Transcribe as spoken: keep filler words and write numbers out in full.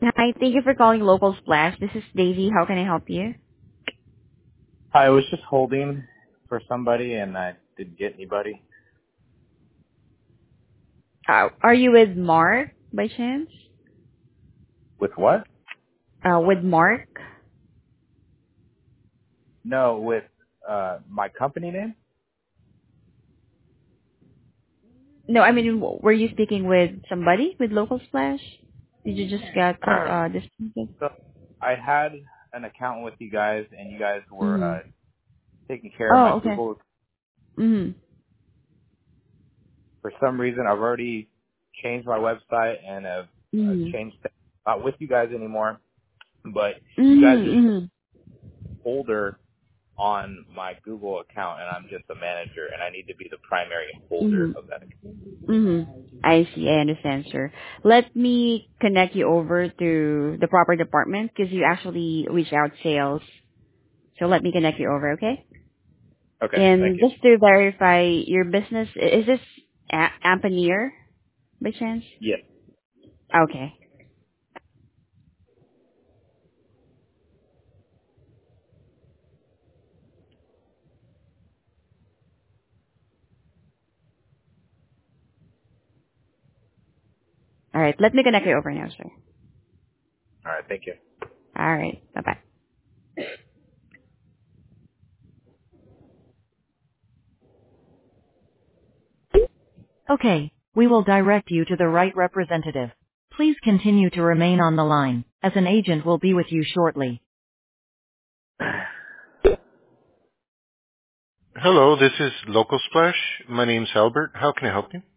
Hi, thank you for calling Local Splash. This is Daisy. How can I help you? Hi, I was just holding for somebody and I didn't get anybody. Uh, are you with Mark by chance? With what? Uh, with Mark? No, with uh my company name? No, I mean, w- were you speaking with somebody with Local Splash? Did you just get uh disconnected? So I had an account with you guys and you guys were Mm-hmm. uh taking care of my Oh, okay. Google. Mm-hmm. For some reason I've already changed my website and have uh, Mm-hmm. changed things. Not with you guys anymore, but you guys just Mm-hmm. holder on my Google account and I'm just a manager and I need to be the primary holder Mm-hmm. of that account. Mm-hmm. I see. I understand, sir. Let me connect you over to the proper department because you actually reach out sales. So let me connect you over, okay? Okay, thank And you. just to verify your business, i- is this a- Ampanier by chance? Yes. Okay. All right. Let me connect you over now, sir. All right, thank you. All right. Bye-bye. Okay. We will direct you to the right representative. Please continue to remain on the line, as an agent will be with you shortly. Hello, this is Local Splash. My name's Albert. How can I help you?